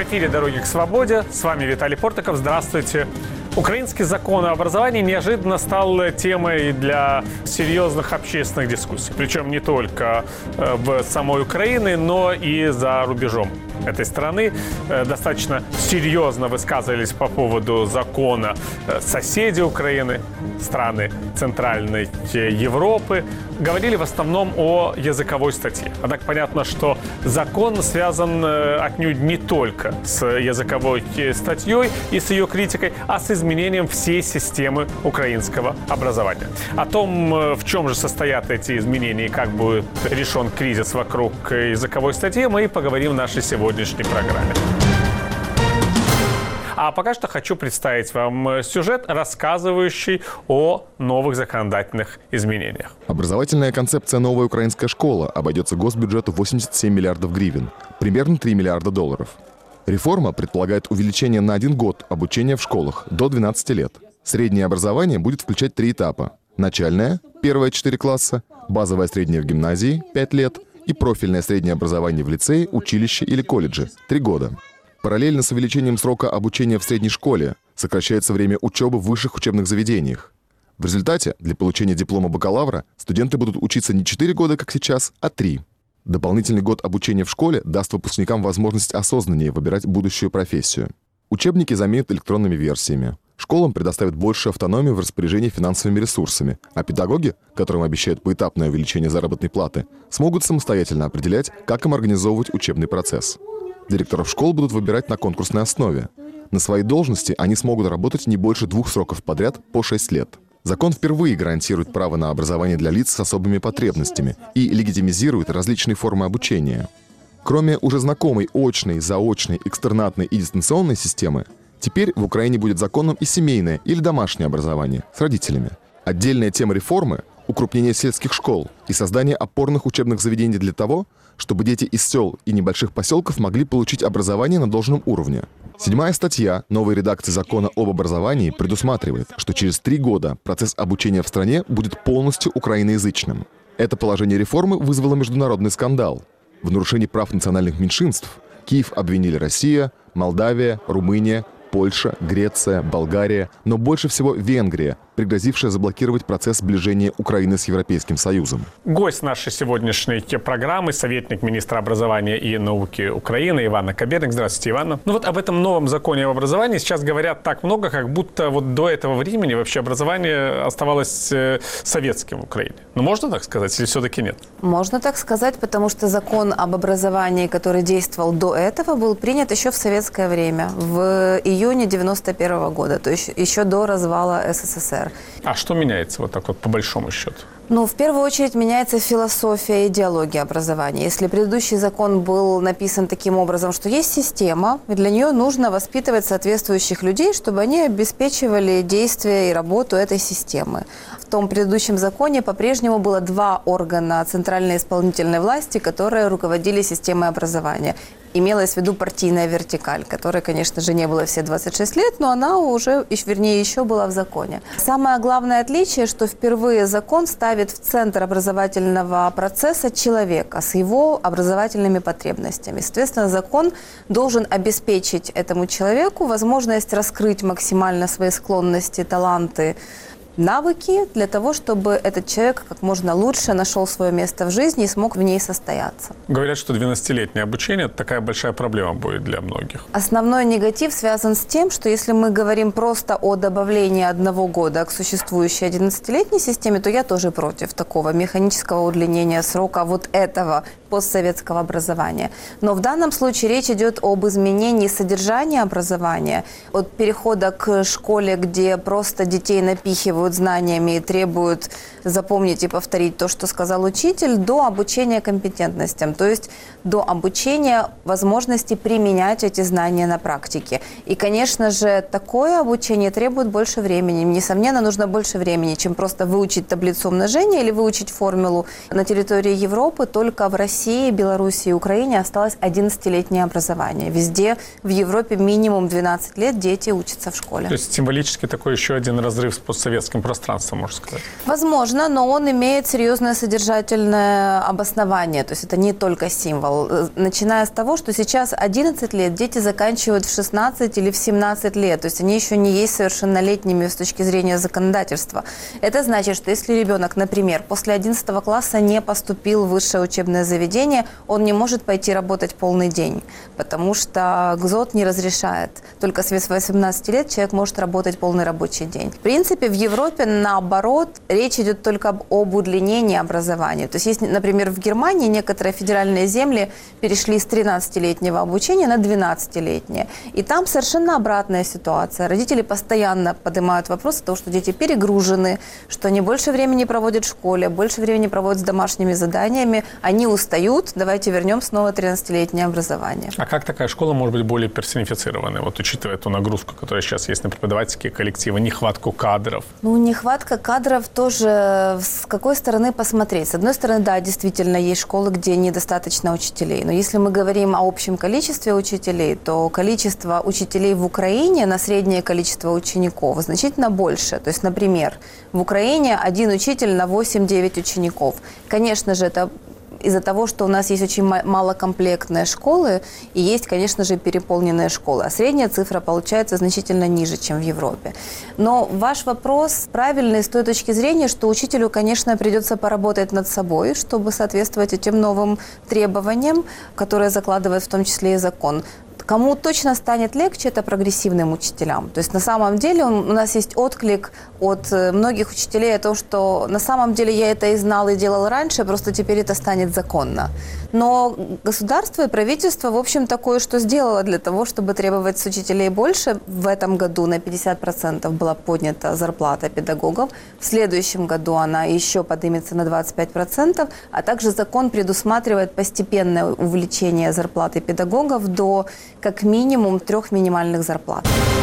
эфире «Дороги к свободе». С вами Виталий Портиков. Здравствуйте. Украинский закон о образовании неожиданно стал темой для серьезных общественных дискуссий. Причем не только в самой Украине, но и за рубежом этой страны. Достаточно серьезно высказывались по поводу закона соседи Украины, страны Центральной Европы. Говорили в основном о языковой статье. Однако понятно, что закон связан отнюдь не только с языковой статьей и с ее критикой, а с изменением всей системы украинского образования. О том, в чем же состоят эти изменения и как будет решен кризис вокруг языковой статьи, мы и поговорим в нашей сегодняшней программе. А пока что хочу представить вам сюжет, рассказывающий о новых законодательных изменениях. Образовательная концепция «Новая украинская школа» обойдется госбюджету 87 миллиардов гривен, примерно 3 миллиарда долларов. Реформа предполагает увеличение на 1 год обучения в школах до 12 лет. Среднее образование будет включать 3 этапа. Начальное – первые 4 класса, базовое среднее в гимназии – 5 лет и профильное среднее образование в лицее, училище или колледже – 3 года. Параллельно с увеличением срока обучения в средней школе сокращается время учебы в высших учебных заведениях. В результате для получения диплома бакалавра студенты будут учиться не 4 года, как сейчас, а 3. Дополнительный год обучения в школе даст выпускникам возможность осознаннее выбирать будущую профессию. Учебники заменят электронными версиями. Школам предоставят больше автономии в распоряжении финансовыми ресурсами, а педагоги, которым обещают поэтапное увеличение заработной платы, смогут самостоятельно определять, как им организовывать учебный процесс. Директоров школ будут выбирать на конкурсной основе. На своей должности они смогут работать не больше 2 сроков подряд по 6 лет. Закон впервые гарантирует право на образование для лиц с особыми потребностями и легитимизирует различные формы обучения. Кроме уже знакомой очной, заочной, экстернатной и дистанционной системы, теперь в Украине будет законом и семейное или домашнее образование с родителями. Отдельная тема реформы – укрупнение сельских школ и создание опорных учебных заведений для того, чтобы дети из сел и небольших поселков могли получить образование на должном уровне. 7-я статья новой редакции закона об образовании предусматривает, что через 3 года процесс обучения в стране будет полностью украиноязычным. Это положение реформы вызвало международный скандал. В нарушении прав национальных меньшинств Киев обвинили Россия, Молдавия, Румыния, Польша, Греция, Болгария, но больше всего Венгрия, пригрозившая заблокировать процесс сближения Украины с Европейским Союзом. Гость нашей сегодняшней программы – советник министра образования и науки Украины Иванна Каберник. Здравствуйте, Иванна. Ну вот об этом новом законе об образовании сейчас говорят так много, как будто вот до этого времени вообще образование оставалось советским в Украине. Ну можно так сказать или все-таки нет? Можно так сказать, потому что закон об образовании, который действовал до этого, был принят еще в советское время, в июне 1991 года, то есть еще до развала СССР. А что меняется вот так вот по большому счету? Ну, в первую очередь меняется философия и идеология образования. Если предыдущий закон был написан таким образом, что есть система, и для нее нужно воспитывать соответствующих людей, чтобы они обеспечивали действие и работу этой системы. В том предыдущем законе по-прежнему было 2 органа центральной исполнительной власти, которые руководили системой образования. Имелась в виду партийная вертикаль, которой, конечно же, не было все 26 лет, но она уже, вернее, еще была в законе. Самое главное отличие, что впервые закон ставит в центр образовательного процесса человека с его образовательными потребностями. Соответственно, закон должен обеспечить этому человеку возможность раскрыть максимально свои склонности, таланты, навыки для того, чтобы этот человек как можно лучше нашел свое место в жизни и смог в ней состояться. Говорят, что 12-летнее обучение – это такая большая проблема будет для многих. Основной негатив связан с тем, что если мы говорим просто о добавлении 1 года к существующей 11-летней системе, то я тоже против такого механического удлинения срока вот этого постсоветского образования. Но в данном случае речь идет об изменении содержания образования, от перехода к школе, где просто детей напихивают знаниями и требуют запомнить и повторить то, что сказал учитель, до обучения компетентностям, то есть до обучения возможности применять эти знания на практике. И, конечно же, такое обучение требует больше времени. Несомненно, нужно больше времени, чем просто выучить таблицу умножения или выучить формулу. На территории Европы только в России России, Беларуси и Украине осталось 11-летнее образование. Везде в Европе минимум 12 лет дети учатся в школе. То есть символически такой еще один разрыв с постсоветским пространством, можно сказать. Возможно, но он имеет серьезное содержательное обоснование. То есть это не только символ. Начиная с того, что сейчас 11 лет дети заканчивают в 16 или в 17 лет. То есть они еще не есть совершеннолетними с точки зрения законодательства. Это значит, что если ребенок, например, после 11 класса не поступил в высшее учебное заведение, он не может пойти работать полный день, потому что ГЗОТ не разрешает. Только с 18 лет человек может работать полный рабочий день. В принципе, в Европе, наоборот, речь идет только об удлинении образования. То есть, есть, например, в Германии некоторые федеральные земли перешли с 13-летнего обучения на 12-летнее. И там совершенно обратная ситуация. Родители постоянно поднимают вопрос о том, что дети перегружены, что они больше времени проводят в школе, больше времени проводят с домашними заданиями, они устают, давайте вернем снова 13-летнее образование. А как такая школа может быть более персонифицированной, вот учитывая ту нагрузку, которая сейчас есть на преподавательские коллективы, нехватку кадров? Ну, нехватка кадров тоже с какой стороны посмотреть. С одной стороны, да, действительно, есть школы, где недостаточно учителей. Но если мы говорим о общем количестве учителей, то количество учителей в Украине на среднее количество учеников значительно больше. То есть, например, в Украине один учитель на 8-9 учеников. Конечно же, это из-за того, что у нас есть очень малокомплектные школы и есть, конечно же, переполненные школы. А средняя цифра получается значительно ниже, чем в Европе. Но ваш вопрос правильный с той точки зрения, что учителю, конечно, придется поработать над собой, чтобы соответствовать этим новым требованиям, которые закладывает в том числе и закон. Кому точно станет легче, это прогрессивным учителям. То есть на самом деле у нас есть отклик от многих учителей о том, что на самом деле я это и знал, и делал раньше, просто теперь это станет законно. Но государство и правительство, в общем, такое, что сделало для того, чтобы требовать с учителей больше. В этом году на 50% была поднята зарплата педагогов. В следующем году она еще поднимется на 25%, а также закон предусматривает постепенное увеличение зарплаты педагогов до как минимум 3 минимальных зарплат.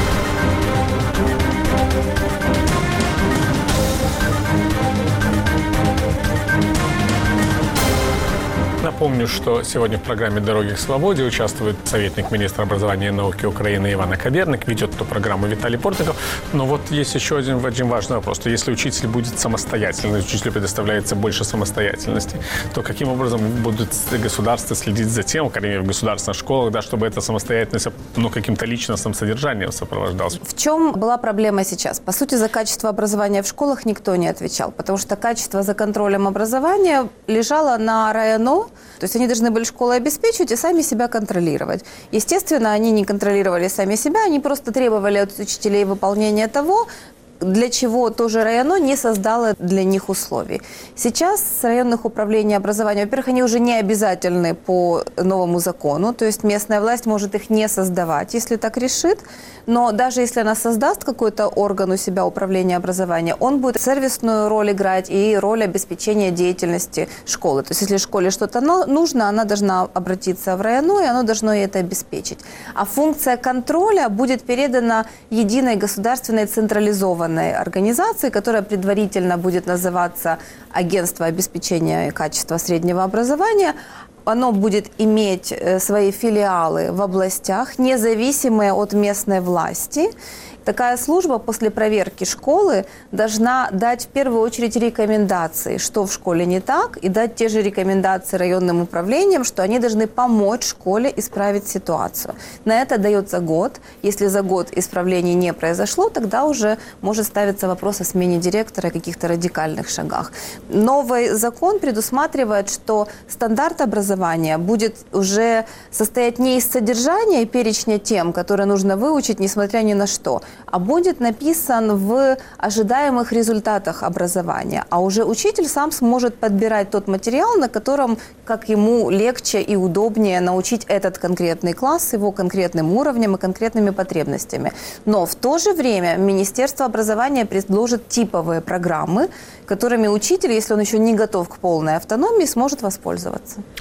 Напомню, что сегодня в программе «Дороги к свободе» участвует советник министра образования и науки Украины Иван Акаберник, ведет эту программу Виталий Портников. Но вот есть еще один важный вопрос. То если учитель будет самостоятельным, учителю предоставляется больше самостоятельности, то каким образом будет государство следить за тем, например, в государственных школах, да, чтобы эта самостоятельность каким-то личностным содержанием сопровождалась? В чем была проблема сейчас? По сути, за качество образования в школах никто не отвечал, потому что качество за контролем образования лежало на РайОНО. То есть они должны были школы обеспечивать и сами себя контролировать. Естественно, они не контролировали сами себя, они просто требовали от учителей выполнения того, для чего тоже РайОНО не создало для них условий. Сейчас с районных управлений образования, во-первых, они уже не обязательны по новому закону, то есть местная власть может их не создавать, если так решит, но даже если она создаст какой-то орган у себя управления образования, он будет сервисную роль играть и роль обеспечения деятельности школы. То есть если школе что-то нужно, она должна обратиться в РайОНО, и оно должно ей это обеспечить. А функция контроля будет передана единой государственной централизованной организации, которая предварительно будет называться Агентство обеспечения качества среднего образования. Оно будет иметь свои филиалы в областях, независимые от местной власти. Такая служба после проверки школы должна дать в первую очередь рекомендации, что в школе не так, и дать те же рекомендации районным управлениям, что они должны помочь школе исправить ситуацию. На это дается год. Если за год исправлений не произошло, тогда уже может ставиться вопрос о смене директора и каких-то радикальных шагах. Новый закон предусматривает, что стандарт образования будет уже состоять не из содержания и перечня тем, которые нужно выучить, несмотря ни на что, а будет написан в ожидаемых результатах образования. А уже учитель сам сможет подбирать тот материал, на котором, как ему легче и удобнее научить этот конкретный класс с его конкретным уровнем и конкретными потребностями. Но в то же время Министерство образования предложит типовые программы, которыми учитель, если он еще не готов к полной автономии, сможет воспользоваться.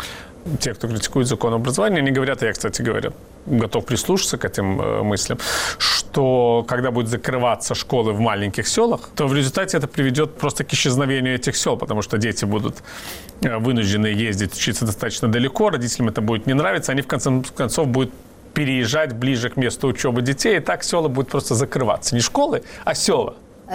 те, кто критикует закон об образовании, они говорят, и я, кстати говоря, готов прислушаться к этим мыслям, что когда будут закрываться школы в маленьких селах, то в результате это приведет просто к исчезновению этих сел, потому что дети будут вынуждены ездить, учиться достаточно далеко, родителям это будет не нравиться, они в конце концов будут переезжать ближе к месту учебы детей, и так села будут просто закрываться. Не школы, а села.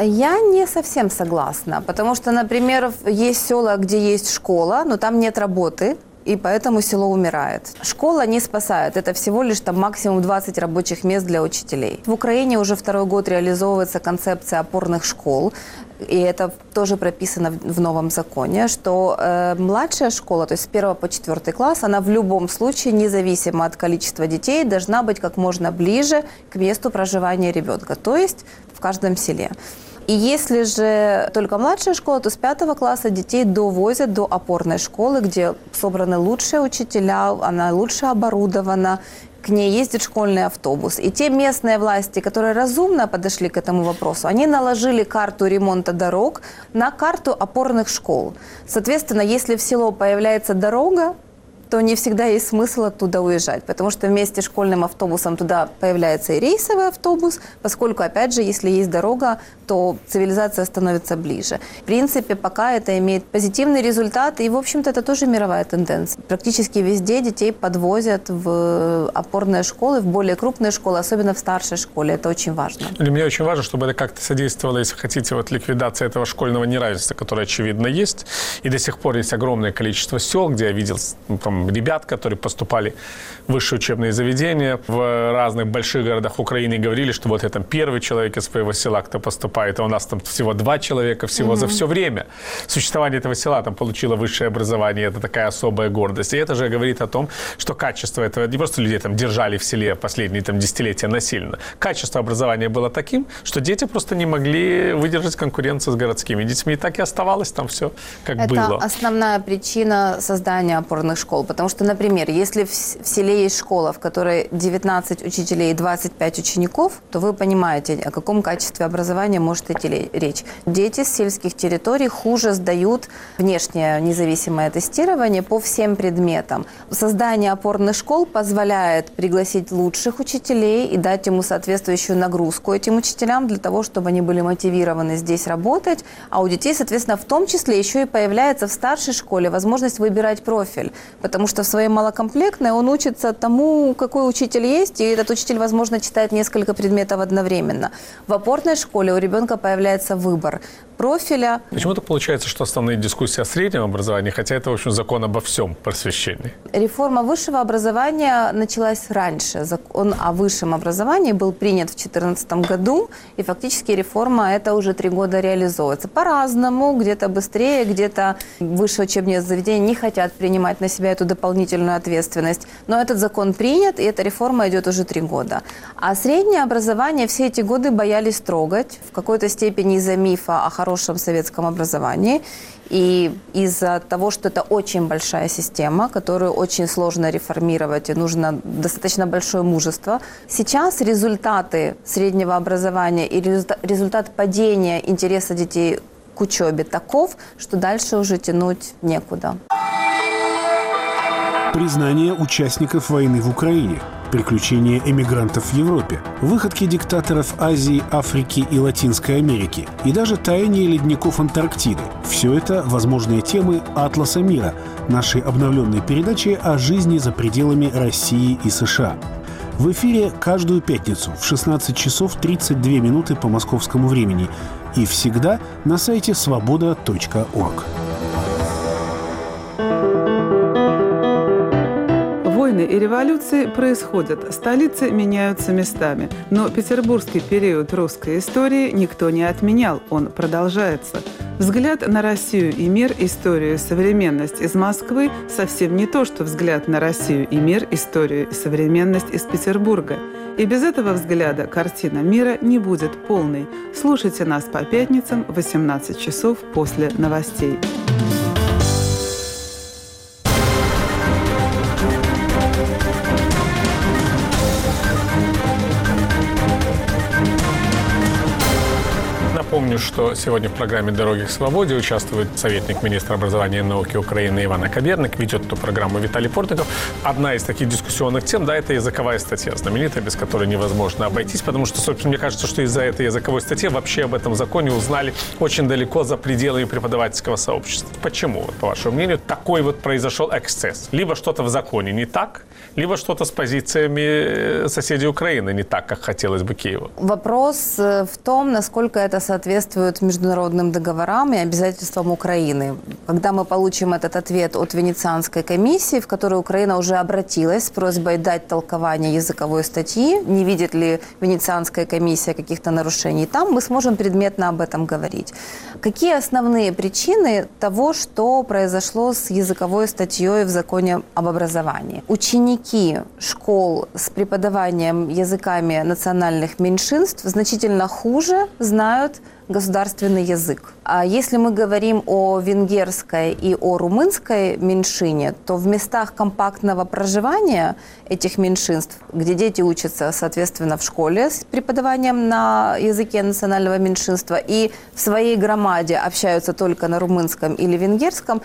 Я не совсем согласна, потому что, например, есть села, где есть школа, но там нет работы, и поэтому село умирает. Школа не спасает, это всего лишь там максимум 20 рабочих мест для учителей. В Украине уже второй год реализовывается концепция опорных школ, и это тоже прописано в новом законе, что младшая школа, то есть с 1 по 4 класс, она в любом случае, независимо от количества детей, должна быть как можно ближе к месту проживания ребенка, то есть в каждом селе. И если же только младшая школа, то с 5 класса детей довозят до опорной школы, где собраны лучшие учителя, она лучше оборудована, к ней ездит школьный автобус. И те местные власти, которые разумно подошли к этому вопросу, они наложили карту ремонта дорог на карту опорных школ. Соответственно, если в село появляется дорога, то не всегда есть смысл оттуда уезжать, потому что вместе с школьным автобусом туда появляется и рейсовый автобус, поскольку, опять же, если есть дорога, то цивилизация становится ближе. В принципе, пока это имеет позитивный результат, и, в общем-то, это тоже мировая тенденция. Практически везде детей подвозят в опорные школы, в более крупные школы, особенно в старшей школе. Это очень важно. Для меня очень важно, чтобы это как-то содействовало, если хотите, вот ликвидации этого школьного неравенства, которое, очевидно, есть. И до сих пор есть огромное количество сел, где я видел там, ребят, которые поступали в высшие учебные заведения в разных больших городах Украины, и говорили, что вот это первый человек из своего села, кто поступает, а у нас там всего 2 человека всего за все время существования этого села там получило высшее образование. Это такая особая гордость. И это же говорит о том, что качество этого, не просто людей там держали в селе последние там, десятилетия насильно, качество образования было таким, что дети просто не могли выдержать конкуренцию с городскими детьми. И так и оставалось там все, как это было. Это основная причина создания опорных школ. Потому что, например, если в селе есть школа, в которой 19 учителей и 25 учеников, то вы понимаете, о каком качестве образования может идти речь. Дети с сельских территорий хуже сдают внешнее независимое тестирование по всем предметам. Создание опорных школ позволяет пригласить лучших учителей и дать ему соответствующую нагрузку этим учителям для того, чтобы они были мотивированы здесь работать. А у детей, соответственно, в том числе еще и появляется в старшей школе возможность выбирать профиль, потому что в своей малокомплектной он учится тому, какой учитель есть, и этот учитель, возможно, читает несколько предметов одновременно. В опорной школе у ребенка появляется выбор профиля. Почему-то получается, что основные дискуссии о среднем образовании, хотя это, в общем, закон обо всем просвещении. Реформа высшего образования началась раньше. Закон о высшем образовании был принят в 2014 году, и фактически реформа это уже 3 года реализовывается. По-разному, где-то быстрее, где-то высшие учебные заведения не хотят принимать на себя эту дополнительную ответственность. Но этот закон принят, и эта реформа идет уже 3 года. А среднее образование все эти годы боялись трогать, в какой-то степени из-за мифа о хорошем советском образовании и из-за того, что это очень большая система, которую очень сложно реформировать и нужно достаточно большое мужество. Сейчас результаты среднего образования и результат падения интереса детей к учебе таков, что дальше уже тянуть некуда. Признание участников войны в Украине, приключения эмигрантов в Европе, выходки диктаторов Азии, Африки и Латинской Америки и даже таяние ледников Антарктиды. Все это возможные темы «Атласа мира», нашей обновленной передачи о жизни за пределами России и США. В эфире каждую пятницу в 16 часов 32 минуты по московскому времени и всегда на сайте svoboda.org. Войны и революции происходят, столицы меняются местами. Но петербургский период русской истории никто не отменял, он продолжается. Взгляд на Россию и мир, историю и современность из Москвы совсем не то, что взгляд на Россию и мир, историю и современность из Петербурга. И без этого взгляда картина мира не будет полной. Слушайте нас по пятницам в 18 часов после новостей. Напомню, что сегодня в программе «Дороги к свободе» участвует советник министра образования и науки Украины Иван Акаберник, ведет эту программу Виталий Портников. Одна из таких дискуссионных тем, да, это языковая статья, знаменитая, без которой невозможно обойтись, потому что, собственно, мне кажется, что из-за этой языковой статьи вообще об этом законе узнали очень далеко за пределами преподавательского сообщества. Почему, по вашему мнению, такой вот произошел эксцесс? Либо что-то в законе не так, либо что-то с позициями соседей Украины не так, как хотелось бы Киеву. Вопрос в том, насколько это соответствует международным договорам и обязательствам Украины. Когда мы получим этот ответ от Венецианской комиссии, в которую Украина уже обратилась с просьбой дать толкование языковой статьи, не видит ли Венецианская комиссия каких-то нарушений там, мы сможем предметно об этом говорить. Какие основные причины того, что произошло с языковой статьей в законе об образовании? Ученики школ с преподаванием языками национальных меньшинств значительно хуже знают государственный язык. А если мы говорим о венгерской и о румынской меньшине, то в местах компактного проживания этих меньшинств, где дети учатся, соответственно, в школе с преподаванием на языке национального меньшинства и в своей громаде общаются только на румынском или венгерском,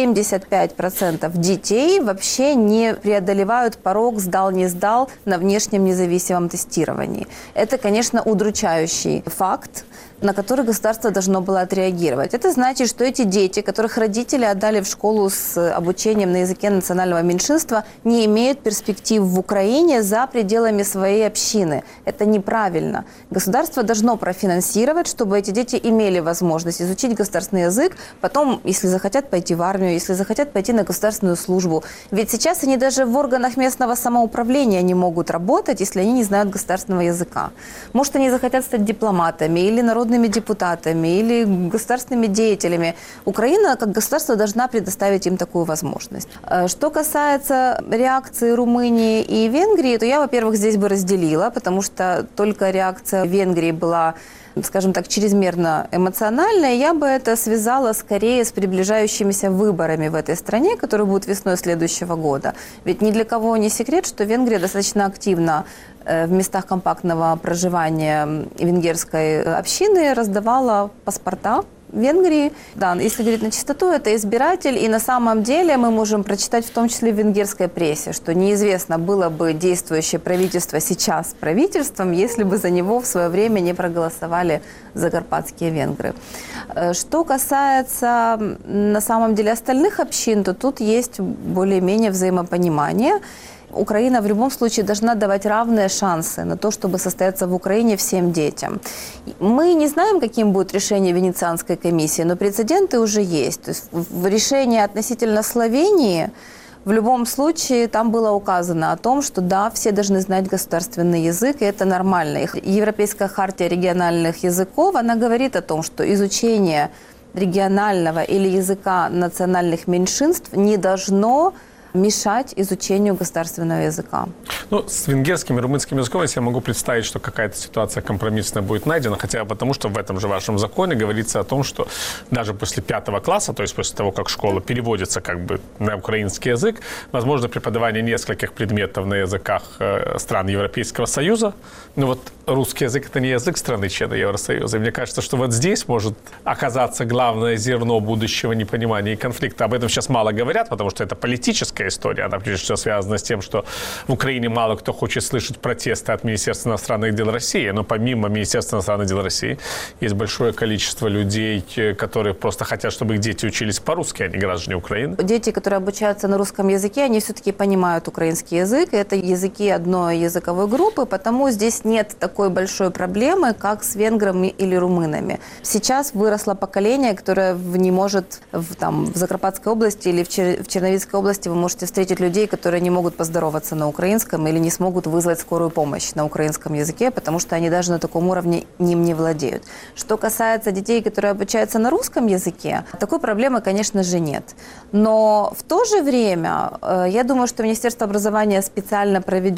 75% детей вообще не преодолевают порог «сдал-не сдал» на внешнем независимом тестировании. Это, конечно, удручающий факт, на который государство должно было отреагировать. Это значит, что эти дети, которых родители отдали в школу с обучением на языке национального меньшинства, не имеют перспектив в Украине за пределами своей общины. Это неправильно. Государство должно профинансировать, чтобы эти дети имели возможность изучить государственный язык, потом, если захотят, пойти в армию, если захотят, пойти на государственную службу. Ведь сейчас они даже в органах местного самоуправления не могут работать, если они не знают государственного языка. Может, они захотят стать дипломатами или народными депутатами или государственными деятелями. Украина, как государство, должна предоставить им такую возможность. Что касается реакции Румынии и Венгрии, то я, во-первых, здесь бы разделила, потому что только реакция Венгрии была, скажем так, чрезмерно эмоциональная. Я бы это связала скорее с приближающимися выборами в этой стране, которые будут весной следующего года. Ведь ни для кого не секрет, что Венгрия достаточно активно в местах компактного проживания венгерской общины раздавала паспорта Венгрии. Да, если говорить на чистоту, это избиратель, и на самом деле мы можем прочитать в том числе в венгерской прессе, что неизвестно, было бы действующее правительство сейчас правительством, если бы за него в свое время не проголосовали закарпатские венгры. Что касается на самом деле остальных общин, то тут есть более-менее взаимопонимание. Украина в любом случае должна давать равные шансы на то, чтобы состояться в Украине всем детям. Мы не знаем, каким будет решение Венецианской комиссии, но прецеденты уже есть. То есть в решении относительно Словении в любом случае там было указано о том, что да, все должны знать государственный язык, и это нормально. Европейская хартия региональных языков, она говорит о том, что изучение регионального или языка национальных меньшинств не должно мешать изучению государственного языка. Ну, с венгерским и румынским языком я себе могу представить, что какая-то ситуация компромиссная будет найдена, хотя потому что в этом же вашем законе говорится о том, что даже после 5 класса, то есть после того, как школа переводится как бы на украинский язык, возможно преподавание нескольких предметов на языках стран Европейского Союза. Но вот русский язык – это не язык страны-члена Евросоюза. И мне кажется, что вот здесь может оказаться главное зерно будущего непонимания и конфликта. Об этом сейчас мало говорят, потому что это политическая история. Она, прежде всего, связана с тем, что в Украине мало кто хочет слышать протесты от Министерства иностранных дел России. Но помимо Министерства иностранных дел России есть большое количество людей, которые просто хотят, чтобы их дети учились по-русски, а не граждане Украины. Дети, которые обучаются на русском языке, они все-таки понимают украинский язык. Это языки одной языковой группы, потому здесь нет такой большой проблемы, как с венграми или румынами. Сейчас выросло поколение, которое не может в Закарпатской области или в Черновицкой области вы можете встретить людей, которые не могут поздороваться на украинском или не смогут вызвать скорую помощь на украинском языке, потому что они даже на таком уровне ним не владеют. Что касается детей, которые обучаются на русском языке, такой проблемы, конечно же, нет. Но в то же время, я думаю, что Министерство образования специально проведет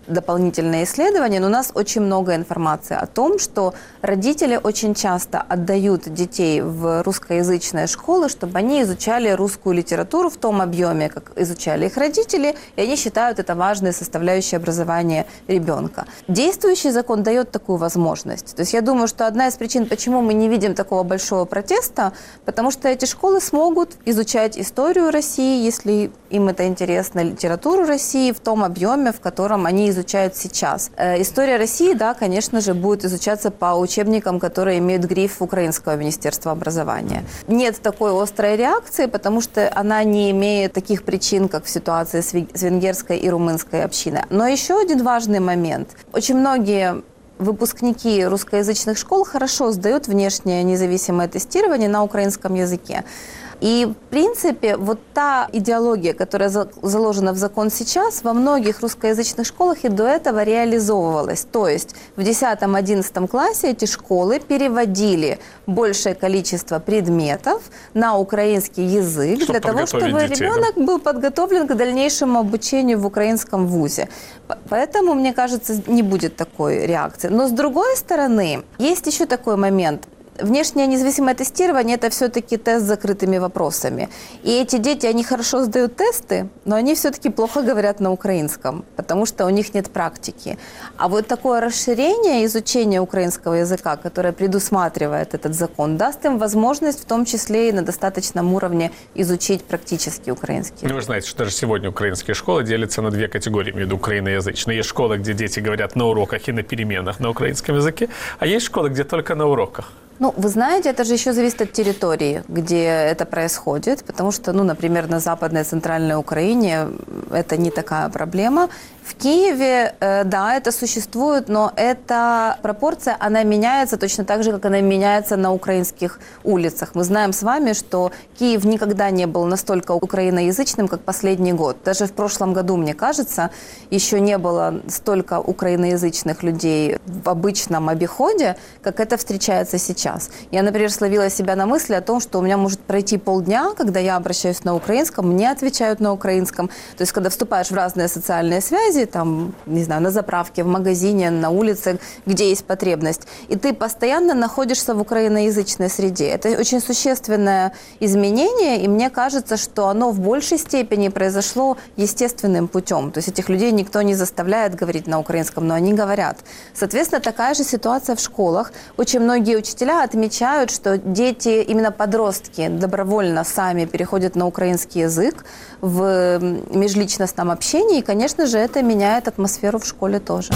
дополнительные исследования, но у нас очень много информации о том, что родители очень часто отдают детей в русскоязычные школы, чтобы они изучали русскую литературу в том объеме, как изучали их родители, и они считают это важной составляющей образования ребенка. Действующий закон дает такую возможность. То есть я думаю, что одна из причин, почему мы не видим такого большого протеста, потому что эти школы смогут изучать историю России, если им это интересно, литературу России в том объеме, в котором они изучают сейчас. История России, да, конечно же, будет изучаться по учебникам, которые имеют гриф Украинского министерства образования. Нет такой острой реакции, потому что она не имеет таких причин, как в ситуации с венгерской и румынской общиной. Но еще один важный момент. Очень многие выпускники русскоязычных школ хорошо сдают внешнее независимое тестирование на украинском языке. И, в принципе, вот та идеология, которая заложена в закон сейчас, во многих русскоязычных школах и до этого реализовывалась. То есть в 10-11 классе эти школы переводили большее количество предметов на украинский язык для того, чтобы ребенок был подготовлен к дальнейшему обучению в украинском вузе. Поэтому, мне кажется, не будет такой реакции. Но, с другой стороны, есть еще такой момент. Внешнее независимое тестирование – это все-таки тест с закрытыми вопросами. И эти дети, они хорошо сдают тесты, но они все-таки плохо говорят на украинском, потому что у них нет практики. А вот такое расширение изучения украинского языка, которое предусматривает этот закон, даст им возможность в том числе и на достаточном уровне изучить практически украинский язык. Вы знаете, что даже сегодня украинские школы делятся на две категории, между украиноязычные. Есть школы, где дети говорят на уроках и на переменах на украинском языке, а есть школы, где только на уроках. Ну, вы знаете, это же еще зависит от территории, где это происходит, потому что, например, на Западной и Центральной Украине это не такая проблема. В Киеве, да, это существует, но эта пропорция, она меняется точно так же, как она меняется на украинских улицах. Мы знаем с вами, что Киев никогда не был настолько украиноязычным, как последний год. Даже в прошлом году, мне кажется, еще не было столько украиноязычных людей в обычном обиходе, как это встречается сейчас. Я, например, словила себя на мысли о том, что у меня может пройти полдня, когда я обращаюсь на украинском, мне отвечают на украинском. То есть, когда вступаешь в разные социальные связи, там, не знаю, на заправке, в магазине, на улице, где есть потребность, и ты постоянно находишься в украиноязычной среде. Это очень существенное изменение, и мне кажется, что оно в большей степени произошло естественным путем. То есть этих людей никто не заставляет говорить на украинском, но они говорят. Соответственно, такая же ситуация в школах. Очень многие учителя отмечают, что дети, именно подростки, добровольно сами переходят на украинский язык в межличностном общении, и, конечно же, это меняет атмосферу в школе тоже.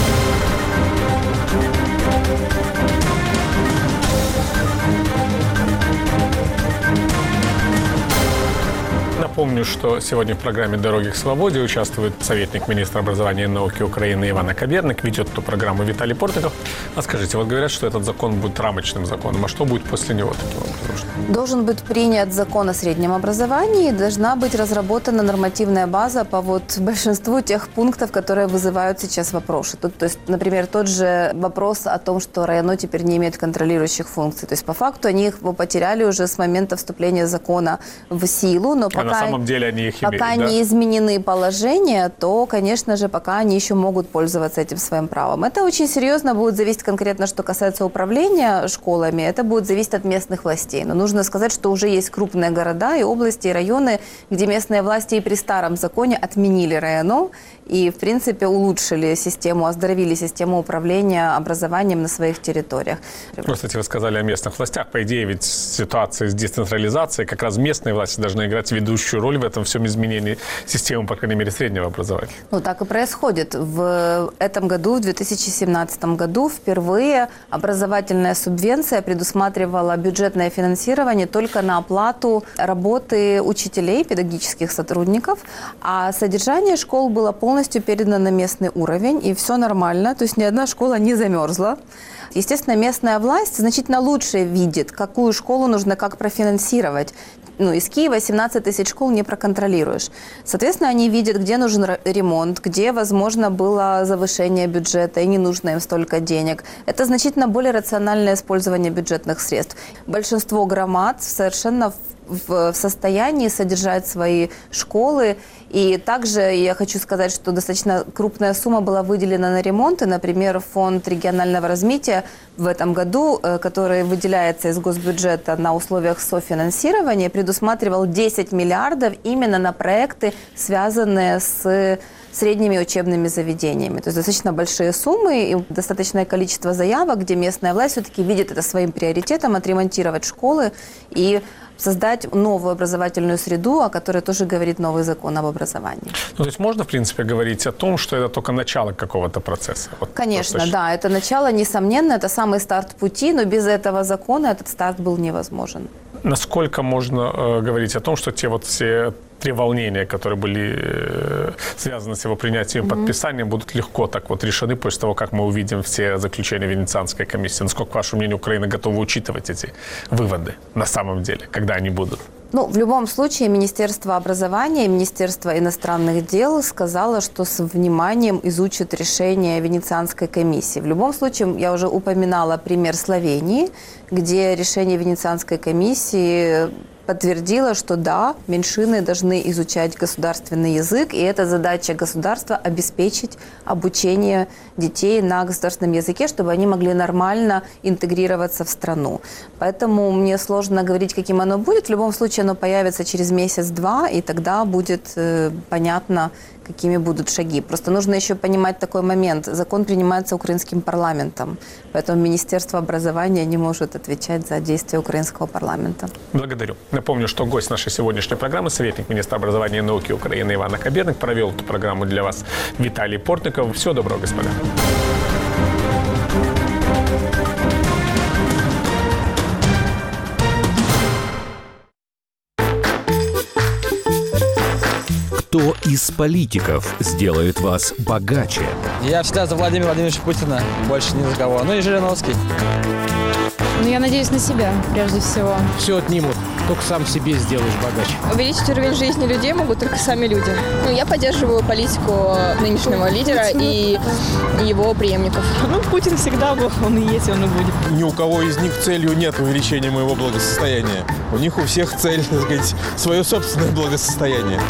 Напомню, что сегодня в программе «Дороги к свободе» участвует советник министра образования и науки Украины Иван Акаберник, ведет эту программу Виталий Портников. А скажите, вот говорят, что этот закон будет рамочным законом, а что будет после него таким образом? Должен быть принят закон о среднем образовании, должна быть разработана нормативная база по вот большинству тех пунктов, которые вызывают сейчас вопросы. То есть, например, тот же вопрос о том, что районо теперь не имеет контролирующих функций. То есть, по факту, они их потеряли уже с момента вступления закона в силу, но пока, на самом деле они их имеют, пока да? не изменены положения, то, конечно же, пока они еще могут пользоваться этим своим правом. Это очень серьезно будет зависеть конкретно, что касается управления школами, это будет зависеть от местных властей. Но нужно сказать, что уже есть крупные города и области, и районы, где местные власти и при старом законе отменили районо и, в принципе, улучшили систему, оздоровили систему управления образованием на своих территориях. Кстати, вы сказали о местных властях. По идее, ведь ситуация с децентрализацией, как раз местные власти должны играть ведущую роль в этом всем изменении системы, по крайней мере, среднего образования. Ну, так и происходит. В этом году, в 2017 году, впервые образовательная субвенция предусматривала бюджетное финансирование только на оплату работы учителей, педагогических сотрудников, а содержание школ было полностью передано на местный уровень, и все нормально, то есть ни одна школа не замерзла. Естественно, местная власть значительно лучше видит, какую школу нужно как профинансировать. Из Киева 17 тысяч школ не проконтролируешь. Соответственно, они видят, где нужен ремонт, где, возможно, было завышение бюджета и не нужно им столько денег. Это значительно более рациональное использование бюджетных средств. Большинство громад совершенно в состоянии содержать свои школы. И также я хочу сказать, что достаточно крупная сумма была выделена на ремонты. Например, фонд регионального развития в этом году, который выделяется из госбюджета на условиях софинансирования, предусматривал 10 миллиардов именно на проекты, связанные с средними учебными заведениями. То есть достаточно большие суммы и достаточное количество заявок, где местная власть все-таки видит это своим приоритетом, отремонтировать школы и создать новую образовательную среду, о которой тоже говорит новый закон об образовании. Ну, то есть можно, в принципе, говорить о том, что это только начало какого-то процесса? Вот конечно, да, это начало, несомненно, это самый старт пути, но без этого закона этот старт был невозможен. Насколько можно говорить о том, что те вот все три волнения, которые были связаны с его принятием и подписанием, будут легко так вот решены после того, как мы увидим все заключения Венецианской комиссии? Насколько, по вашему мнению, Украина готова учитывать эти выводы на самом деле, когда они будут? Ну, в любом случае, Министерство образования и Министерство иностранных дел сказало, что с вниманием изучит решение Венецианской комиссии. В любом случае, я уже упоминала пример Словении, где решение Венецианской комиссии подтвердила, что да, меньшины должны изучать государственный язык, и это задача государства – обеспечить обучение детей на государственном языке, чтобы они могли нормально интегрироваться в страну. Поэтому мне сложно говорить, каким оно будет. В любом случае, оно появится через месяц-два, и тогда будет понятно, какими будут шаги. Просто нужно еще понимать такой момент. Закон принимается украинским парламентом, поэтому Министерство образования не может отвечать за действия украинского парламента. Благодарю. Напомню, что гость нашей сегодняшней программы, советник министра образования и науки Украины Иван Акабедник, провел эту программу для вас Виталий Портников. Всего доброго, господа. Кто из политиков сделает вас богаче? Я всегда за Владимира Владимировича Путина, больше ни за кого. Ну и Жириновский. Ну, я надеюсь на себя, прежде всего. Все отнимут, только сам себе сделаешь богаче. Увеличить уровень жизни людей могут только сами люди. Ну, я поддерживаю политику нынешнего лидера и его преемников. Ну, Путин всегда был, он и есть, он и будет. Ни у кого из них целью нет увеличения моего благосостояния. У них у всех цель, так сказать, свое собственное благосостояние.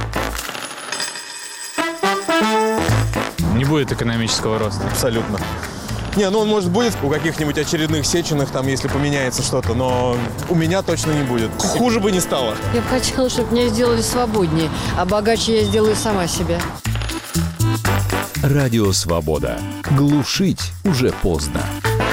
Не будет экономического роста. Абсолютно. Не, ну он, может, будет у каких-нибудь очередных Сеченых, там, если поменяется что-то, но у меня точно не будет. Хуже бы не стало. Я бы хотела, чтобы меня сделали свободнее, а богаче я сделаю сама себя. Радио «Свобода». Глушить уже поздно.